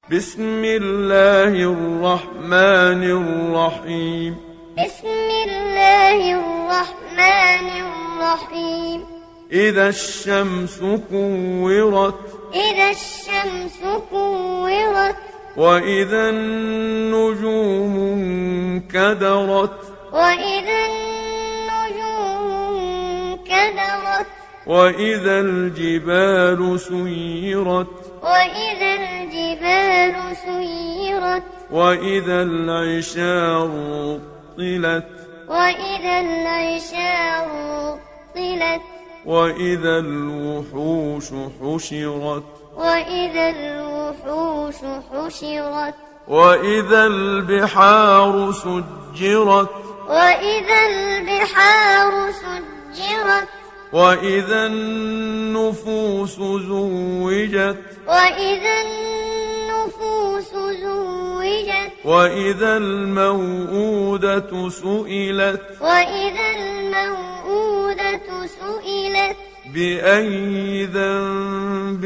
بسم الله الرحمن الرحيم. بسم الله الرحمن الرحيم. إذا الشمس كورت. إذا الشمس كورت. وإذا النجوم انكدرت. وإذا النجوم انكدرت. وإذا الجبال سيرت. وإذا الجبال سيرت. وإذا العشار طلت. وإذا العشار طلت. وإذا الوحوش حشرت. وإذا الوحوش حشرت. وإذا البحار سجرت. وإذا البحار سجرت. وإذا النفوس زوجت. وإذا النفوس زوجت. وإذا الموءودة سئلت. وإذا الموءودة سئلت. بأي ذنب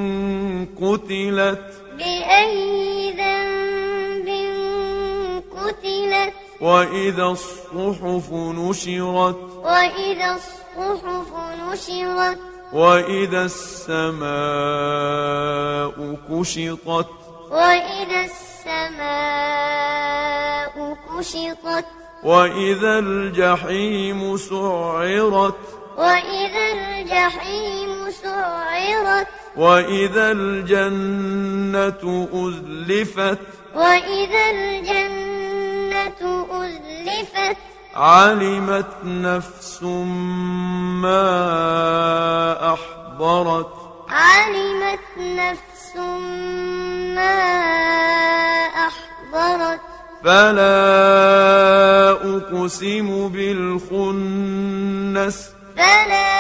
قتلت. بأي ذنب قتلت. وإذا الصحف نشرت. وإذا الصحف نشرت. وإذا السماء كشطت. وإذا السماء كشطت. وإذا الجحيم سعرت. وإذا الجحيم سعرت. وإذا الجنة أزلفت. وإذا الجنة أزلفت. علمت نفس ما أحضرت. علمت نفس ما أحضرت. فلا أقسم بالخنس. فلا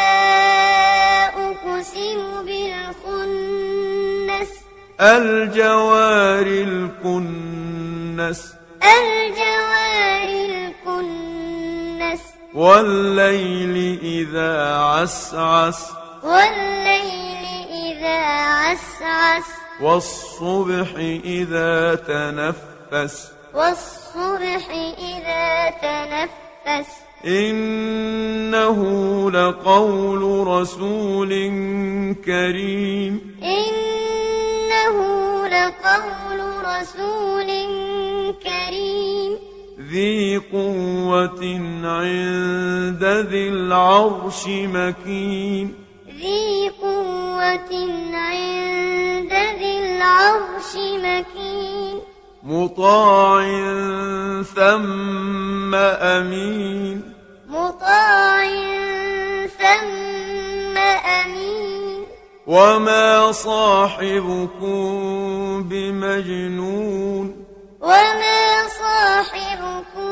أقسم بالخنس. الجوار الكنس. الجوار الكنس. والليل إذا عسعس. والليل إذا عسعس. والصبح إذا تنفس. والصبح إذا تنفس. إنه لقول رسول كريم. إنه لقول رسول كريم. ذي قوة عند ذي العرش مكين. ذي قوة عند ذي العرش مكين. مطاع ثم أمين. مطاع ثم أمين. وما صاحبكم بمجنون. وما صاحبكم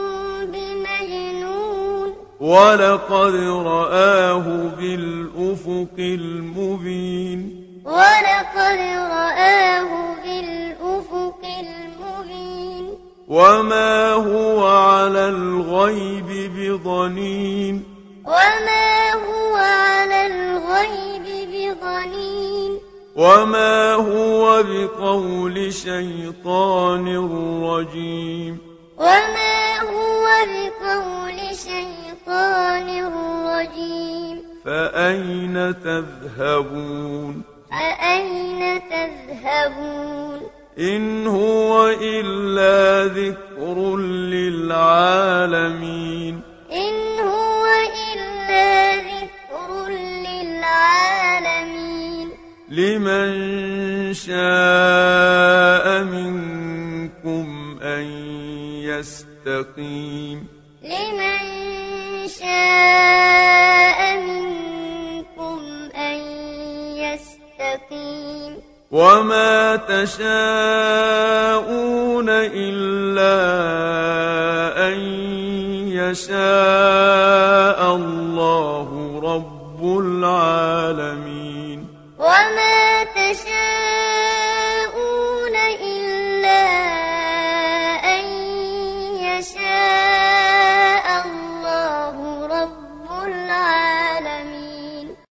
بمجنون. ولقد رآه بالأفق المبين. ولقد رآه بالأفق المبين. وما هو على الغيب بضنين. وما هو على الغيب بضنين. وما هو بقول شيطان رجيم. وما هو بقول شيطان رجيم. فأين تذهبون؟ فأين تذهبون؟ إن هو إلا ذكر للعالمين. إن هو إلا ذكر للعالمين. لمن شاء منكم أن يستقيم. لمن شاء منكم أن يستقيم. وما تشاءون إلا أن يشاء الله رب العالمين.